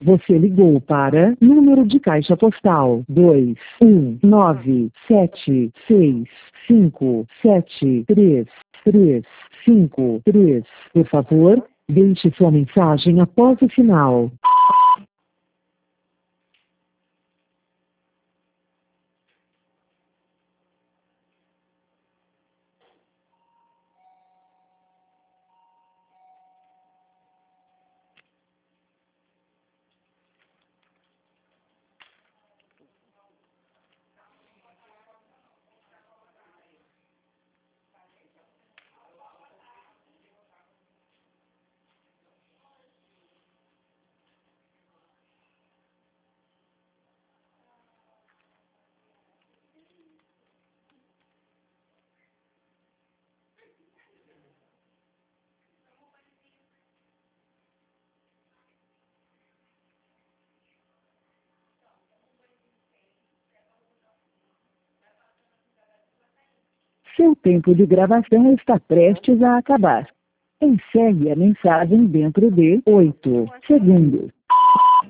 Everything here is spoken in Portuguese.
Você ligou para número de caixa postal 21976573353. Por favor, deixe sua mensagem após o sinal. Seu tempo de gravação está prestes a acabar. Encerre a mensagem dentro de 8 segundos.